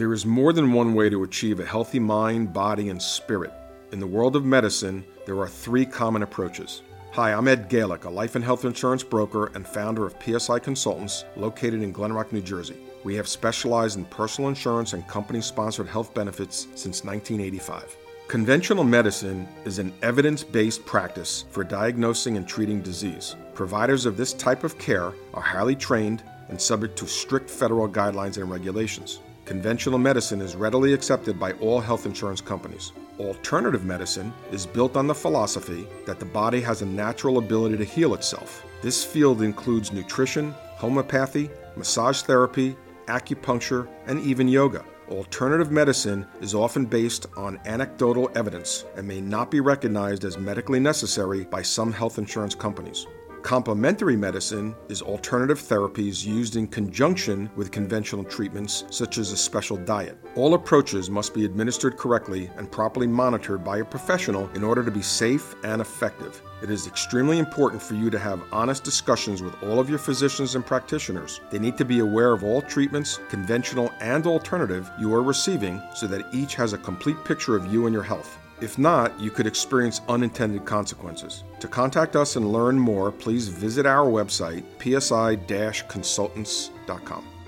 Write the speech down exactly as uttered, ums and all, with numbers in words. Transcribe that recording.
There is more than one way to achieve a healthy mind, body, and spirit. In the world of medicine, there are three common approaches. Hi, I'm Ed Galick, a life and health insurance broker and founder of P S I Consultants, located in Glen Rock, New Jersey. We have specialized in personal insurance and company-sponsored health benefits since nineteen eighty-five. Conventional medicine is an evidence-based practice for diagnosing and treating disease. Providers of this type of care are highly trained and subject to strict federal guidelines and regulations. Conventional medicine is readily accepted by all health insurance companies. Alternative medicine is built on the philosophy that the body has a natural ability to heal itself. This field includes nutrition, homeopathy, massage therapy, acupuncture, and even yoga. Alternative medicine is often based on anecdotal evidence and may not be recognized as medically necessary by some health insurance companies. Complementary medicine is alternative therapies used in conjunction with conventional treatments, such as a special diet. All approaches must be administered correctly and properly monitored by a professional in order to be safe and effective. It is extremely important for you to have honest discussions with all of your physicians and practitioners. They need to be aware of all treatments, conventional and alternative, you are receiving so that each has a complete picture of you and your health. If not, you could experience unintended consequences. To contact us and learn more, please visit our website, p s i dash consultants dot com.